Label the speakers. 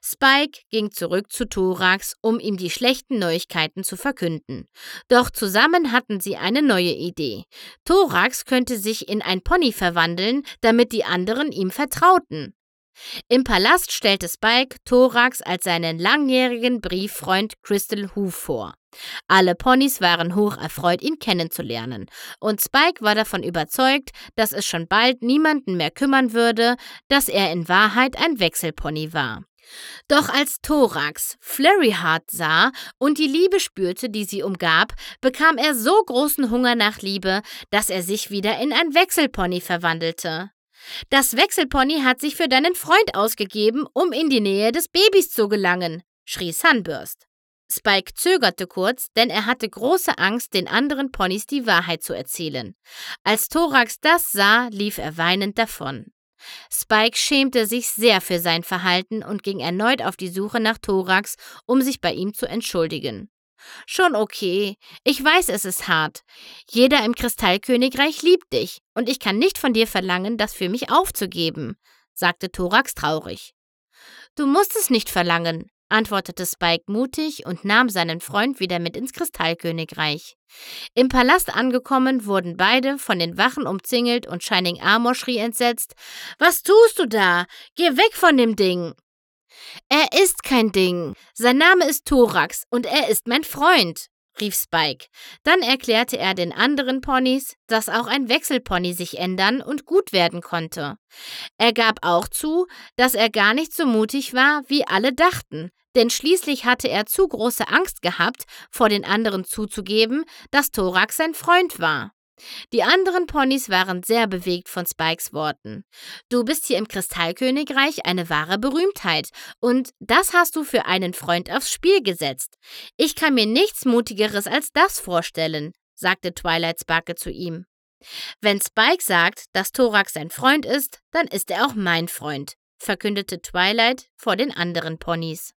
Speaker 1: Spike ging zurück zu Thorax, um ihm die schlechten Neuigkeiten zu verkünden. Doch zusammen hatten sie eine neue Idee. Thorax könnte sich in ein Pony verwandeln, damit die anderen ihm vertrauten. Im Palast stellte Spike Thorax als seinen langjährigen Brieffreund Crystal Hoof vor. Alle Ponys waren hoch erfreut, ihn kennenzulernen, und Spike war davon überzeugt, dass es schon bald niemanden mehr kümmern würde, dass er in Wahrheit ein Wechselpony war. Doch als Thorax Flurry Heart sah und die Liebe spürte, die sie umgab, bekam er so großen Hunger nach Liebe, dass er sich wieder in ein Wechselpony verwandelte. »Das Wechselpony hat sich für deinen Freund ausgegeben, um in die Nähe des Babys zu gelangen«, schrie Sunburst. Spike zögerte kurz, denn er hatte große Angst, den anderen Ponys die Wahrheit zu erzählen. Als Thorax das sah, lief er weinend davon. Spike schämte sich sehr für sein Verhalten und ging erneut auf die Suche nach Thorax, um sich bei ihm zu entschuldigen. »Schon okay. Ich weiß, es ist hart. Jeder im Kristallkönigreich liebt dich und ich kann nicht von dir verlangen, das für mich aufzugeben«, sagte Thorax traurig. »Du musst es nicht verlangen«, antwortete Spike mutig und nahm seinen Freund wieder mit ins Kristallkönigreich. Im Palast angekommen, wurden beide von den Wachen umzingelt und Shining Armor schrie entsetzt: »Was tust du da? Geh weg von dem Ding!« »Er ist kein Ding. Sein Name ist Thorax und er ist mein Freund«, rief Spike. Dann erklärte er den anderen Ponys, dass auch ein Wechselpony sich ändern und gut werden konnte. Er gab auch zu, dass er gar nicht so mutig war, wie alle dachten, denn schließlich hatte er zu große Angst gehabt, vor den anderen zuzugeben, dass Thorax sein Freund war. Die anderen Ponys waren sehr bewegt von Spikes Worten. »Du bist hier im Kristallkönigreich eine wahre Berühmtheit und das hast du für einen Freund aufs Spiel gesetzt. Ich kann mir nichts Mutigeres als das vorstellen«, sagte Twilight Sparkle zu ihm. »Wenn Spike sagt, dass Thorax sein Freund ist, dann ist er auch mein Freund«, verkündete Twilight vor den anderen Ponys.